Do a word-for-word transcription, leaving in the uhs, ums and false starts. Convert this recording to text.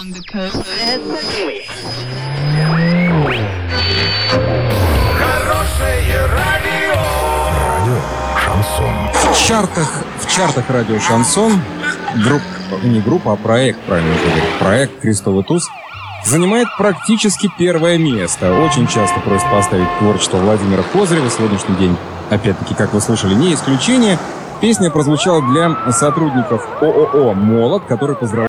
Хорошее радио. Радио Шансон. В чартах, в чартах радио Шансон группа, не группа, а проект, правильно говорить, проект «Крестовый туз» занимает практически первое место. Очень часто просят поставить творчество Владимира Козырева. Сегодняшний день, опять-таки, как вы слышали, не исключение. Песня прозвучала для сотрудников ООО «Молот», которые поздравляют